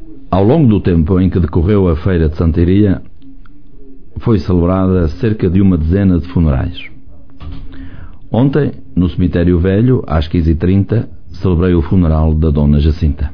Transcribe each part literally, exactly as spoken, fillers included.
Ao longo do tempo em que decorreu a Feira de Santa Iria, foi celebrada cerca de uma dezena de funerais. Ontem, no Cemitério Velho, às quinze e trinta, celebrei o funeral da Dona Jacinta.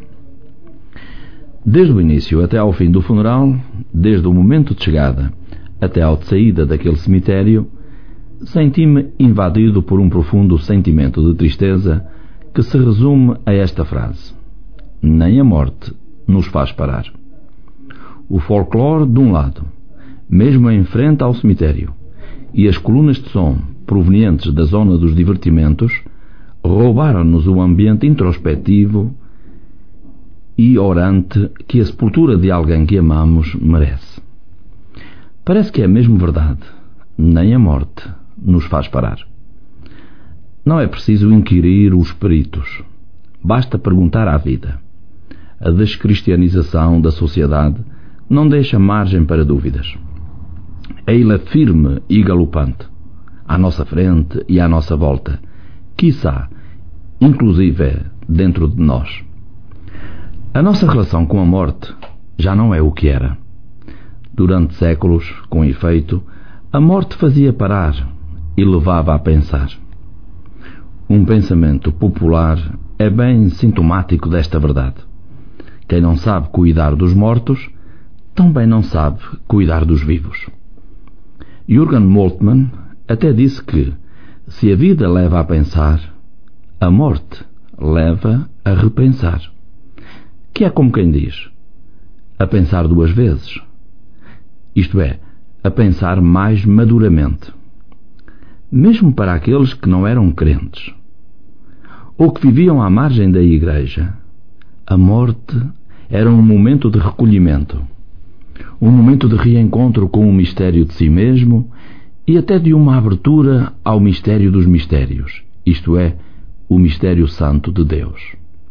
Desde o início até ao fim do funeral, desde o momento de chegada até ao de saída daquele cemitério, senti-me invadido por um profundo sentimento de tristeza que se resume a esta frase: nem a morte nos faz parar. O folclore de um lado, mesmo em frente ao cemitério, e as colunas de som provenientes da zona dos divertimentos roubaram-nos o ambiente introspectivo e orante que a sepultura de alguém que amamos merece. Parece que é mesmo verdade, nem a morte nos faz parar. Não é preciso inquirir os peritos, basta perguntar à vida. A descristianização da sociedade não deixa margem para dúvidas. A ilha firme e galopante, à nossa frente e à nossa volta, quiçá, inclusive dentro de nós. A nossa relação com a morte já não é o que era. Durante séculos, com efeito, a morte fazia parar e levava a pensar. Um pensamento popular é bem sintomático desta verdade. Quem não sabe cuidar dos mortos, também não sabe cuidar dos vivos. Jürgen Moltmann até disse que, se a vida leva a pensar, a morte leva a repensar. Que é como quem diz, a pensar duas vezes. Isto é, a pensar mais maduramente. Mesmo para aqueles que não eram crentes, ou que viviam à margem da igreja, a morte era um momento de recolhimento, um momento de reencontro com o mistério de si mesmo e até de uma abertura ao mistério dos mistérios, isto é, o mistério santo de Deus.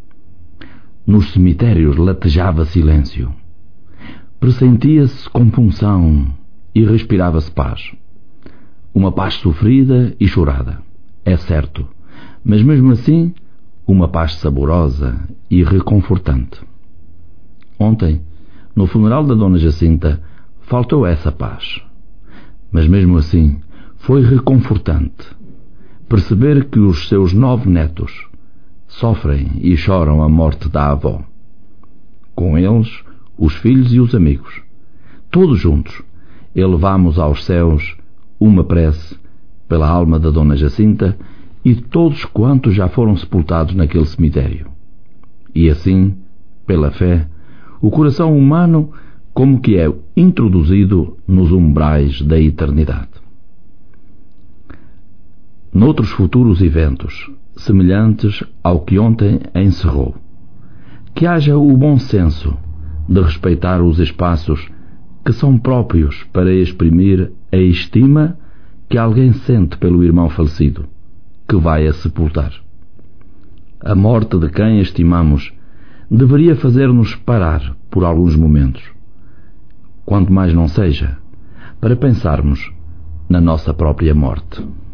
Nos cemitérios latejava silêncio, pressentia-se compunção e respirava-se paz. Uma paz sofrida e chorada, é certo, mas mesmo assim, uma paz saborosa e reconfortante. Ontem, no funeral da Dona Jacinta, faltou essa paz, mas mesmo assim foi reconfortante perceber que os seus nove netos sofrem e choram a morte da avó. Com eles, os filhos e os amigos. Todos juntos, elevamos aos céus uma prece pela alma da Dona Jacinta e de todos quantos já foram sepultados naquele cemitério. E assim, pela fé, o coração humano como que é introduzido nos umbrais da eternidade. Noutros futuros eventos, semelhantes ao que ontem encerrou, que haja o bom senso de respeitar os espaços que são próprios para exprimir a estima que alguém sente pelo irmão falecido, que vai a sepultar. A morte de quem estimamos deveria fazer-nos parar por alguns momentos, quanto mais não seja, para pensarmos na nossa própria morte.